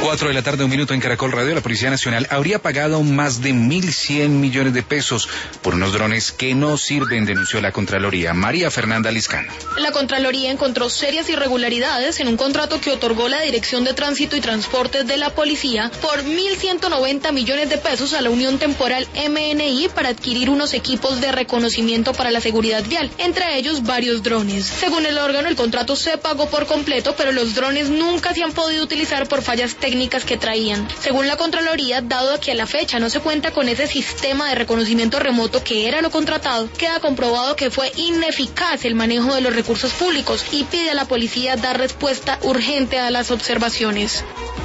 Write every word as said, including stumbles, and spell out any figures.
Cuatro de la tarde, un minuto en Caracol Radio. La Policía Nacional habría pagado más de mil cien millones de pesos por unos drones que no sirven, denunció la Contraloría. María Fernanda Liscano. La Contraloría encontró serias irregularidades en un contrato que otorgó la Dirección de Tránsito y Transportes de la Policía por mil ciento noventa millones de pesos a la Unión Temporal M N I para adquirir unos equipos de reconocimiento para la seguridad vial, entre ellos varios drones. Según el órgano, el contrato se pagó por completo, pero los drones nunca se han podido utilizar por fallas técnicas que traían. Según la Contraloría, dado que a la fecha no se cuenta con ese sistema de reconocimiento remoto que era lo contratado, queda comprobado que fue ineficaz el manejo de los recursos públicos y pide a la policía dar respuesta urgente a las observaciones.